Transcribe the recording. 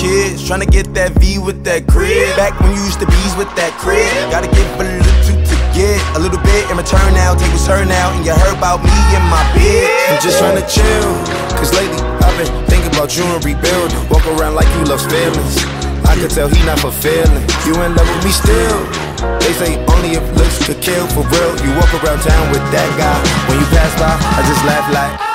kids, tryna get that V with that crib. Back when you used to bees with that crib. Gotta give a little to get a little bit in return now. Take what's her now, and you heard about me and my bitch. I'm just tryna chill, cause lately I've been thinking about you and rebuilding. Walk around like you love feelings. I can tell he not fulfilling. You in love with me still. They say only if looks could kill. For real, you walk around town with that guy. When you pass by, I just laugh like